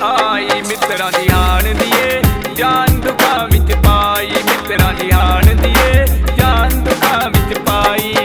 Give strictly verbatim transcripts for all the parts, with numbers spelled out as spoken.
आई मित्रा दी हाण दिए जान दुखा विच पाई मित्रा दी हाण दिए जान दुखा विच पाई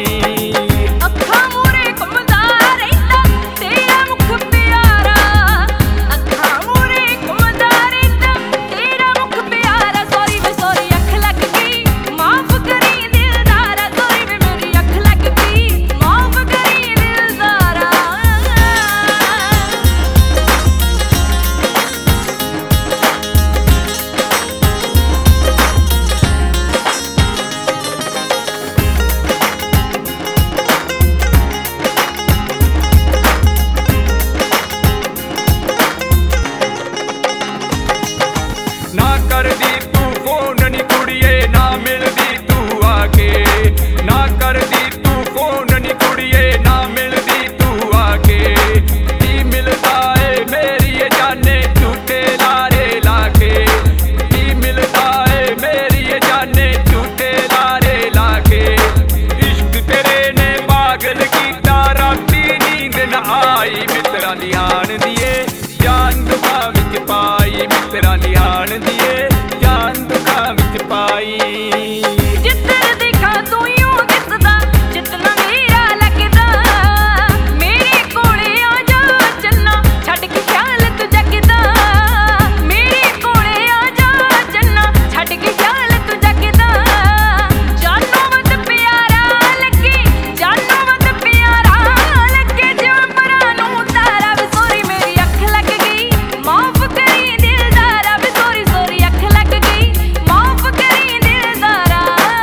ना करदी तू फोन नी कुड़िए ना मिलदी तू आके ना करदी तू फोन नी कुड़िए ना मिलदी तू आके की मिलदा है मेरी जाने झूठे लारे लाके की मिलदा है मेरी जाने झूठे लारे लाके इश्क तेरे ने पागल कीता राती नींद न आई मित्रा दी हाण दिए जान दुखा विच पाई मित्रा दी हाण दिए जान दुखा विच पाई जिधर देखा तू यूं दिसदा जितना मेरा लगदा मेरे कोले आ जा चन्ना छड़ के ख्याल तू जगदा मेरे कोले आ जा चन्ना छड़ के ख्याल तू जगदा जानो वत प्यारा लगे जानो वत प्यारा लगे जो परा नू तारा वे सोरी मेरी अख लग गई माफ करी दिलदारा वे सोरी सोरी अख लग गई माफ करी दिलदारा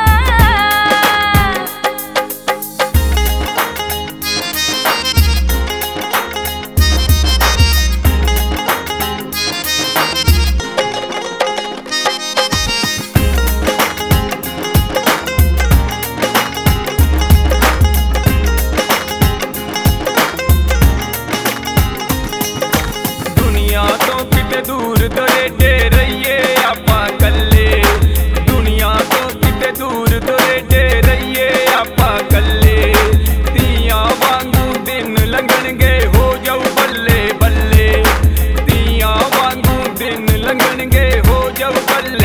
दुनिया तो किते दूर दरेडे रहिए आपां कल्ले दुनिया तो किते दूर दरेडे रहिए आपां कल्ले तियां वांगू दिन लंघणगे हो जाऊ बल्ले बल्ले तियां वांगू दिन लंघणगे हो जाऊ बल्ले